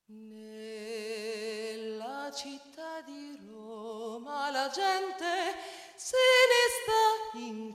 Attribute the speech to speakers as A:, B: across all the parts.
A: Nella città di Roma la gente se ne sta in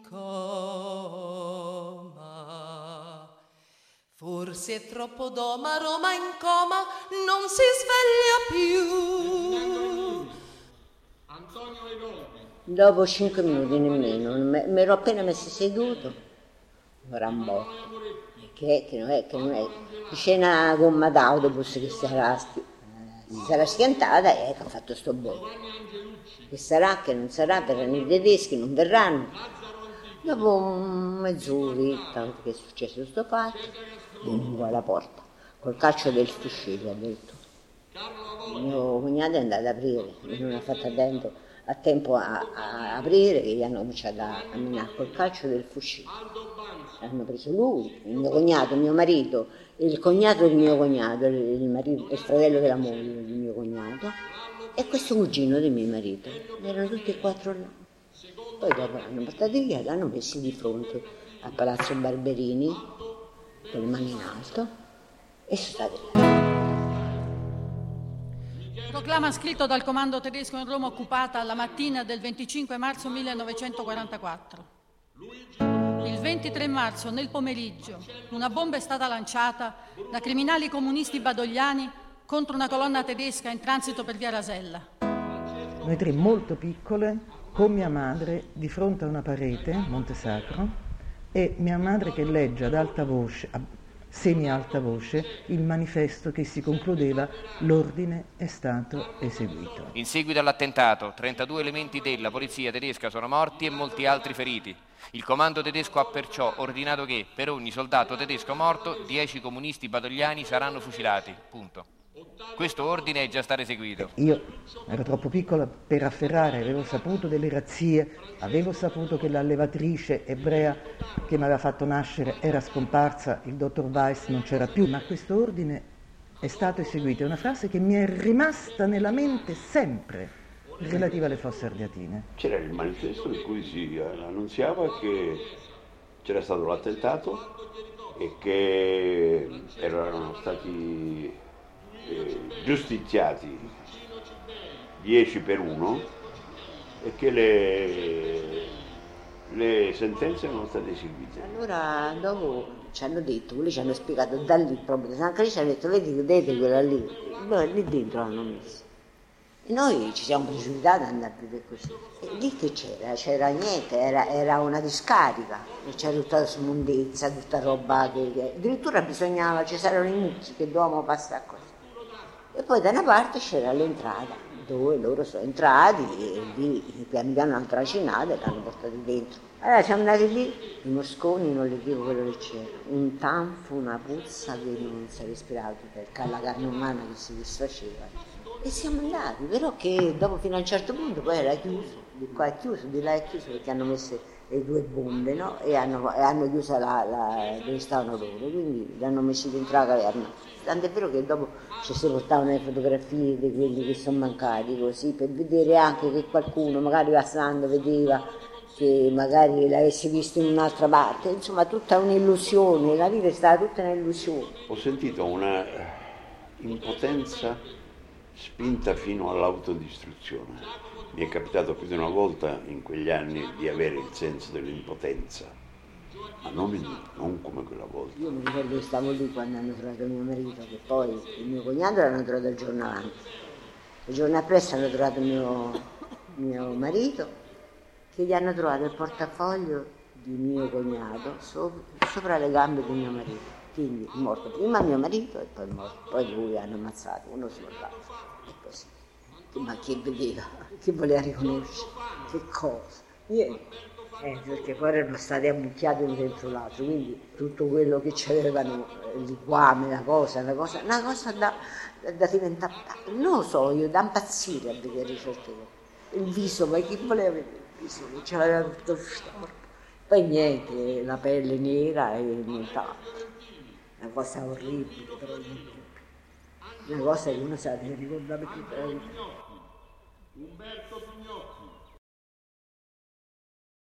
A: coma. Forse è troppo d'oma, Roma in coma non si sveglia più.
B: Antonio Legoni.
C: Dopo 5 minuti nemmeno, mi ero appena messo seduto, ora un botto. Che non è. C'è una gomma d'autobus che si sarà schiantata e ha fatto sto botto. Che sarà, che non sarà, verranno i tedeschi, non verranno. Dopo mezz'oretta che è successo sto fatto, vengo alla porta, col calcio del fucile addirittura. Il mio cognato è andato ad aprire, non ha fatto a tempo a aprire, che gli hanno cominciato a menare col calcio del fucile. Hanno preso lui, il mio cognato, mio marito, il cognato del mio cognato, il fratello della moglie del mio cognato e questo cugino del mio marito. Erano tutti e 4 là. Poi dopo l'hanno portati via, l'hanno messi di fronte a Palazzo Barberini, con le mani in alto, e sono stati là.
D: Proclama scritto dal comando tedesco in Roma occupata la mattina del 25 marzo 1944. Il 23 marzo, nel pomeriggio, una bomba è stata lanciata da criminali comunisti badogliani contro una colonna tedesca in transito per via Rasella.
E: Noi 3 molto piccole, con mia madre di fronte a una parete, Monte Sacro, e mia madre che legge ad alta voce, a semi-alta voce, il manifesto che si concludeva: l'ordine è stato eseguito.
F: In seguito all'attentato, 32 elementi della polizia tedesca sono morti e molti altri feriti. Il comando tedesco ha perciò ordinato che, per ogni soldato tedesco morto, 10 comunisti badogliani saranno fucilati. Punto. Questo ordine è già stato eseguito.
E: Io ero troppo piccola per afferrare, avevo saputo delle razzie, avevo saputo che l'allevatrice ebrea che mi aveva fatto nascere era scomparsa, il dottor Weiss non c'era più, ma questo ordine è stato eseguito. È una frase che mi è rimasta nella mente sempre, relativa alle Fosse Ardeatine.
G: C'era il manifesto in cui si annunziava che c'era stato l'attentato e che erano stati giustiziati 10 per 1 e che le sentenze erano state eseguite.
C: Allora dopo ci hanno detto, quelli ci hanno spiegato da lì proprio, anche lì ci hanno detto: vedete quella lì, noi lì dentro l'hanno messo. E noi ci siamo precipitati ad andare a vedere così. E lì che c'era? C'era niente, era una discarica, c'era tutta immondezza, tutta roba che addirittura bisognava, ci saranno i mucchi che dovevamo passare così. E poi da una parte c'era l'entrata, dove loro sono entrati e lì piano piano hanno tracinato e l'hanno portati dentro. Allora siamo andati lì, i mosconi, non le dico quello che c'era, un tanfo, una puzza che non si respirava, perché la carne umana che si disfaceva. E siamo andati, però che dopo fino a un certo punto poi era chiuso, di qua è chiuso, di là è chiuso, perché hanno messo le 2 bombe, no? E hanno chiuso dove stavano loro, quindi li hanno messi dentro la caverna. Tant'è vero che dopo ci si portavano le fotografie di quelli che sono mancati, così, per vedere anche che qualcuno magari passando vedeva che magari l'avessi visto in un'altra parte, insomma tutta un'illusione, la vita è stata tutta un'illusione.
G: Ho sentito una impotenza spinta fino all'autodistruzione. Mi è capitato più di una volta in quegli anni di avere il senso dell'impotenza, ma non come quella volta.
C: Io mi ricordo che stavo lì quando hanno trovato mio marito, che poi il mio cognato l'hanno trovato il giorno avanti. Il giorno appresso hanno trovato mio marito, che gli hanno trovato il portafoglio di mio cognato sopra le gambe di mio marito. Quindi è morto prima mio marito e poi è morto. Poi lui hanno ammazzato, uno sull'altro. E così. Ma chi vedeva? Chi voleva riconoscere? Che cosa? Niente. Perché poi erano stati ammucchiati uno dentro l'altro, quindi tutto quello che c'avevano, il liquame, una cosa da diventare, non lo so, io da impazzire a vedere certe cose. Il viso, ma chi voleva vedere il viso? Che ce l'aveva tutto storto. Poi niente, la pelle nera e nient'altro. Una cosa orribile, però una cosa che uno sa di ricordare tutta la vita.